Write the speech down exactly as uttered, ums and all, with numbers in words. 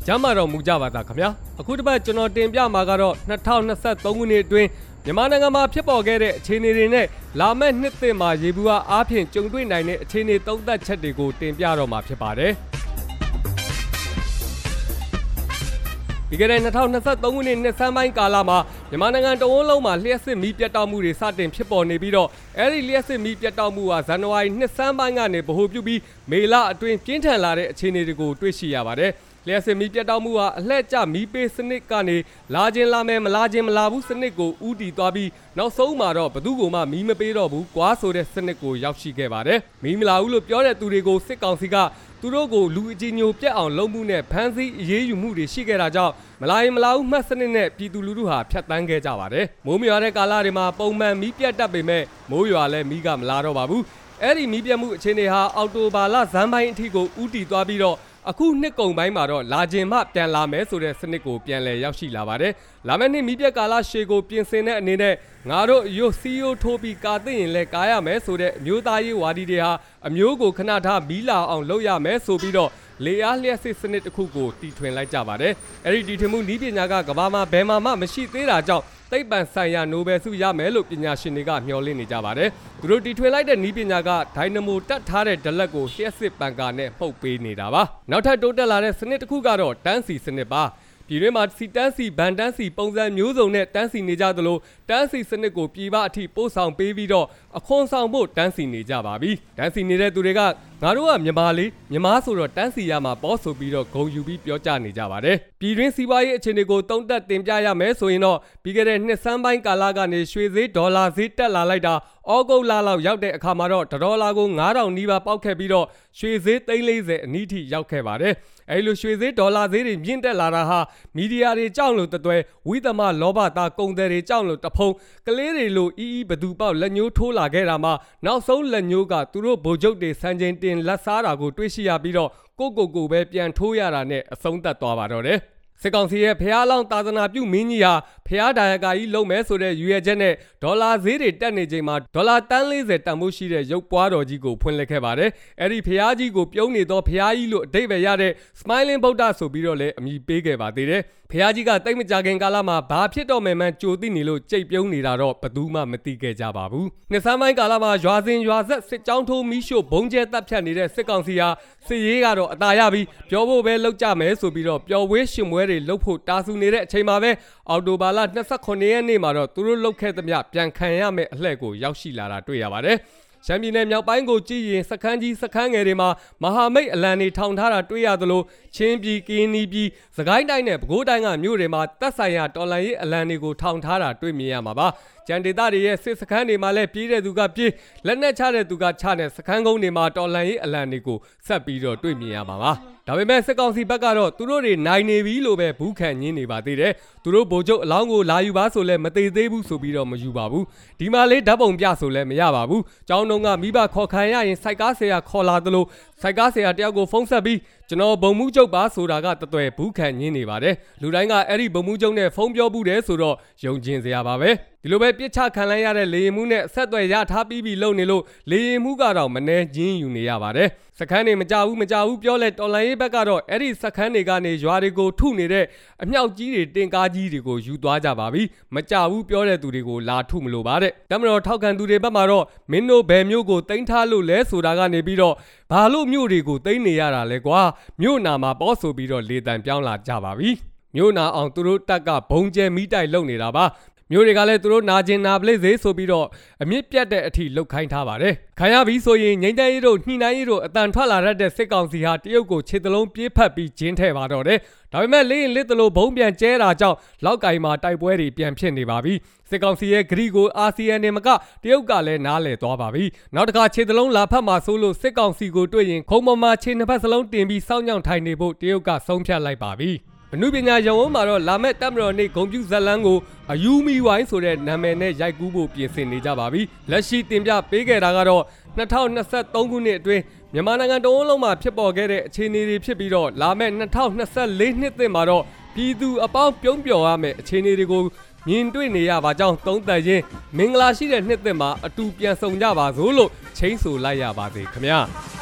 ကျမ်းမာတော်မူကြပါသားခင်ဗျာအခုတစ်ပတ်ကျွန်တော်တင်ပြမှာကတော့နှစ်ထောင်နှစ်ဆသုံးခုနှစ်အတွင်းမြန်မာနိုင်ငံမှာဖြစ်ပေါ်ခဲ့တဲ့အခြေအနေတွေနဲ့လာမယ့်နှစ်သစ်မှာရေဘူးအားအားဖြင့်ကြုံတွေ့နိုင်တဲ့အခြေအနေသုံးသပ်ချက်တွေကိုတင်ပြတော့မှာဖြစ်ပါတယ်ဒီကနေ့နှစ်ထောင်နှစ်ဆသုံးခုနှစ်နှစ်ဆန်းပိုင်းကာလမှာမြန်မာနိုင်ငံတဝန်းလုံးမှာလျှက်စစ်မီးပြတ်တောက်မှုတွေစတင်ဖြစ်ပေါ်နေပြီးတော့အဲဒီလျှက်စစ်မီးပြတ်တောက်မှုဟာဇန်နဝါရီနှစ်ဆန်းပိုင်းကနေဗဟိုပြုပြီးမေလအတွင်းပြင်းထန်လာတဲ့အခြေအနေတွေကိုတွေ့ရှိရပါတယ်လျှက်စစ်မီးပြတ်တောက်မှုဟာအလှည့်ကျမီးပေးစနစ်ကနေလာခြင်းလာမယ်မလာခြင်းမလာဘူးစနစ်ကိုဥတီသွားပြီးနောက်ဆုံးမှာတော့ဘသူ့ကိုမှမီးမပေးတော့ဘူးကွာဆိုတဲ့စနစ်ကိုရောက်ရှိခဲ့ပါတယ်မီးမလာဘူးလို့ပြောတဲ့သူတွေကိုစစ်ကောင်စီကသူတို့ကိုလူအကြီးညိုပြက်အောင်လုပ်မှုနဲ့ဖမ်းဆီးအရေးယူမှုတွေရှိခဲ့တာကြောင့်မလာရင်မလာဘူးမှတ်စနစ်နဲ့ပြည်သူလူထုဟာဖျက်ဆီးခဲ့ကြပါတယ်မိုးမရွာတဲ့ကာလတွေမှာပုံမှန်မီးပြတ်တတ်ပေမဲ့မိုးရွာလဲမီးကမလာတော့ပါဘူးအဲ့ဒီမီးပြတ်မှုအခြေအနေဟာအော်တိုဘာလဇန်ပိုင်းအထိကိုဥတီသွားပြီးတော့အခုနှစ်ကုန်ပိုင်းမှာတော့လာခြင်းမှပြန်လာမယ်ဆိုတဲ့စနစ်ကိုပြန်လည်ရောက်ရှိလာပါတယ်။လာမယ့်နှစ်မီးပြတ်ကာလရှေ့ကိုပြင်ဆင်တဲ့အနေနဲ့ငါတို့ရုပ်စီယိုထိုးပြီးကာသိရင်လဲကားရမယ်ဆိုတဲ့အမျိုးသားရေးဝါဒီတွေဟာအမျိုးကိုခဏထားမီးလာအောင်လုပ်ရမယ်ဆိုပြီးတော့လေအားလျှက်စစ်စနစ်တစ်ခုကိုတီထွင်လိုက်ကြပါတယ်။အဲဒီတီထွင်မှုနည်းပညာကကမ္ဘာမှာဘယ်မှာမှမရှိသေးတာကြောင့်သိပ္ပံဆိုင်ရာနိုဘယ်ဆုရမယ်လို့ပညာရှင်တွေကမျှော်လင့်နေကြပါတယ်။သူတို့တီထွင်လိုက်တဲ့နည်းပညာကဒိုင်နမိုတက်ထားတဲ့ဒလက်ကိုလျှက်စစ်ပန်ကာနဲ့မှုတ်ပေးနေတာပါ။နောက်ထပ်တိုးတက်လာတဲ့စနစ်တစ်ခုကတော့တန်းစီစနစ်ပါ။ပြည်တွင်းမှာစီတန်းစီဗန်တန်းစီပုံစံမျိုးစုံနဲ့တန်းစီနေကြသလိုတန်းစီစနစ်ကိုပြည်ပအထိပို့ဆောင်ပေးပြီးတော့အခွန်ဆောင်ဖို့တန်းစီနေကြပါပြီ။တန်းစီနေတဲ့သူတွေကငါတို့ကမြန်မာလေးမြန်မာဆိုတော့တန်းစီရမှာပေါ့ဆိုပြီးတော့ဂုံယူပြီးပြောကြနေကြပါတယ်။ပြည်တွင်းစီးပွားရေးအခြေအနေကိုတုံ့တက်တင်ပြရမယ်ဆိုရင်တော့ပြီးခဲ့တဲ့နှစ်ဆန်းပိုင်းကာလကနေရွှေဈေးဒေါ်လာဈေးတက်လာလိုက်တာဩဂုတ်လလောက်ရောက်တဲ့အခါမှာတော့ဒေါ်လာကိုငါးထောင်နီးပါးပေါက်ခဲ့ပြီးတော့ရွှေဈေးသိန်းလေးဆယ်အနည်းထိရောက်ခဲ့ပါတယ်။အဲဒီလိုရွှေဈေးဒေါ်လာဈေးတွေမြင့်တက်လာတာဟာမီဒီယာတွေကြောက်လို့တသွဲဝိသမလောဘသားကုန်သည်တွေကြောက်လို့တဖုံကလေးတွေလိုအီးအီးဘသူပေါက်လက်ညှိုးထိုးလာခဲ့တာမှာနောက်ဆုံးလက်ညှိုးကသူတို့ဗိုလ်ချုပ်တွေစံချိန်တင်လက်စားတာကိုတွေ့ရှိရပြီးတော့ကိုကိုကိုပဲပြန်ထိုးရတာနဲ့အဆုံးသတ်သွားပါတော့တယ်စစ်ကောင်စီရဲ့ဖျားလောင်းသာသနာပြုမင်းကြီးဟာဖျားဒါယကာကြီးလုံမဲဆိုတဲ့ရွေရချက်နဲ့ဒေါ်လာဈေးတွေတက်နေချိန်မှာဒေါ်လာတန်းလေးဆယ်တန်ဖိုးရှိတဲ့ရုပ်ပွားတော်ကြီးကိုဖွင့်လှစ်ခဲ့ပါတယ်။အဲ့ဒီဖျားကြီးကိုပြုံးနေသောဖျားကြီးလို့အဓိပ္ပာယ်ရတဲ့ Smiling Buddha ဆိုပြီးတော့လည်းအမည်ပေးခဲ့ပါသေးတယ်။ဖျားကြီးကတိတ်မကြခင်ကာလမှာဘာဖြစ်တော့မယ်မှန်းကြိုသိနေလို့ကြိတ်ပြုံးနေတာတော့ဘယ်သူမှမသိခဲ့ကြပါဘူး။နှစ်ဆန်းပိုင်းကာလမှာရွာစဉ်ရွာဆက်စစ်ကြောင်းထိုးမီးရှို့ဘုံကျဲတပ်ဖြတ်နေတဲ့စစ်ကောင်စီဟာစစ်ရေးကတော့အသာရပြီးပြောဖို့ပဲလောက်ကြမယ်ဆိုပြီးတော့ပျော်ဝေးရှင်ပွဲတွေလုပ်ဖို့တာဆူနေတဲ့အချိန်မှာပဲအော်တိုဘာလ၂၉ရက်နေ့မှာတော့သူတို့လုပ်ခဲ့သမျှပြန်ခံရမယ့်အလှည့်ကိုရောက်ရှိလာတာတွေ့ရပါတယ်။ရှမ်းပြည်နယ်မြောက်ပိုင်းကိုကြည့်ရင်စခန်းကြီးစခန်းငယ်တွေမှာမဟာမိတ်အလံတွေထောင်ထားတာတွေ့ရသလိုချင်းပြည်ကင်းနီပြည်စကိုင်းတိုင်းနဲ့ပဲခူးတိုင်းကမြို့တွေမှာတပ်ဆိုင်ရာတော်လှန်ရေးအလံတွေကိုထောင်ထားတာတွေ့မြင်ရမှာပါကျန်ဒေသတွေရဲ့စစ်စခန်းတွေမှာလည်းပြေးတဲ့သူကပြေးလက်နက်ချတဲ့သူကချတဲ့စခန်းကုန်းတွေမှာတော်လှန်ရေးအလံတွေကိုဆက်ပြီးတော့တွေ့မြင်ရမှာပါဒါပေမဲ့စစ်ကောင်စီဘက်ကတော့သူတို့တွေနိုင်နေပြီလို့ပဲဘူးခံညင်းနေပါသေးတယ်သူတို့ဗိုလ်ချုပ်အလောင်းကိုလာယူပါဆိုလဲမသေးသေးဘူးဆိုပြီးတော့မယူပါဘူးဒီမှာလေးဓာတ်ပုံပြဆိုလဲမရပါဘူးကျောင်းတုံးကမိဘခေါ်ခံရရင်စိုက်ကားဆရာခေါ်လာသလိုစိုက်ကားဆရာတယောက်ကိုဖုန်းဆက်ပြီးကျွန်တော်ဘုံမှုချုပ်ပါဆိုတာကတသွဲဘူးခံညင်းနေပါတယ်လူတိုင်းကအဲ့ဒီဘုံမှုချုပ်နဲ့ဖုန်းပြောဘူးတယ်ဆိုတော့ယုံကျင်စရာပါပဲဒီလိုပဲပြစ်ချခံလိုက်ရတဲ့လေရင်မှုနဲ့ဆက်သွယ်ရထားပြီးပြီလုံနေလို့လေရင်မှုကတော့မနှဲကျင်းယူနေရပါတယ်စခန်းတွေမကြဘူးမကြဘူးပြောလဲတော်လန်ရေးဘက်ကတော့အဲ့ဒီစခန်းတွေကနေရွာတွေကိုထုနေတဲ့အမြောက်ကြီးတွေတင်ကားကြီးတွေကိုယူသွားကြပါပြီမကြဘူးပြောတဲ့သူတွေကိုလာထုမလို့ပါတဲ့တမတော်ထောက်ခံသူတွေဘက်မှာတော့မင်းတို့ဘယ်မျိုးကိုတင်ထားလို့လဲဆိုတာကနေပြီးတော့ဘာလို့မျိုးတွေကိုတင်နေရတာလဲကွာမျိုးနာမှာပေါ့ဆိုပြီးတော့လေတံပြောင်းလာကြပါပြီမျိုးနာအောင်သူတို့တက်ကဘုံကျဲမိတိုက်လုပ်နေတာပါမျိုးတွေကလည်းသူတို့နာကျင်နာပလိစေဆိုပြီးတော့အမြင့်ပြတ်တဲ့အထိလှုပ်ခိုင်းထားပါတယ်။ခံရပြီဆိုရင်ငိမ့်တဲ့ရီတို့နှိနှိုင်းရီတို့အတန်ထွက်လာတတ်တဲ့စစ်ကောင်စီဟာတရုတ်ကိုခြေတလုံးပြေးဖက်ပြီးဂျင်းထဲပါတော့တယ်။ဒါပေမဲ့လေးရင်လစ်တလို့ဘုံပြန်ကျဲတာကြောင့်လောက်ကင်မှာတိုက်ပွဲတွေပြန်ဖြစ်နေပါပြီ။စစ်ကောင်စီရဲ့ဂရီကိုအာဆီယံနဲ့မကတရုတ်ကလည်းနားလည်သွားပါပြီ။နောက်တစ်ခါခြေတလုံးလာဖက်မှာဆိုလို့စစ်ကောင်စီကိုတွေ့ရင်ခုံပေါ်မှာခြေနှစ်ဖက်စလုံးတင်ပြီးစောင့်ညောင်ထိုင်နေဖို့တရုတ်ကဆုံးဖြတ်လိုက်ပါပြီ။အနုပညာရုံဝန်းမှာတော့လာမဲ့တပ်မတော်နေ့ဂုံပြူဇက်လန်းကိုအယူမီဝိုင်းဆိုတဲ့နာမည်နဲ့ရိုက်ကူးဖို့ပြင်ဆင်နေကြပါပြီလက်ရှိတင်ပြပေးခဲ့တာကတော့၂၀၂၃ခုနှစ်အတွင်းမြန်မာနိုင်ငံတဝန်းလုံးမှာဖြစ်ပေါ်ခဲ့တဲ့အခြေအနေတွေဖြစ်ပြီးတော့လာမဲ့၂၀၂၄နှစ်သစ်မှာတော့ပြည်သူအပေါင်းပြုံးပျော်ရမယ့်အခြေအနေတွေကိုမြင်တွေ့နေရပါကြောင်းသုံးသပ်ရင်းမင်္ဂလာရှိတဲ့နှစ်သစ်မှာအတူပြန်ဆောင်ကြပါစို့လို့ချိန်ဆိုလိုက်ရပါစေခင်ဗျာ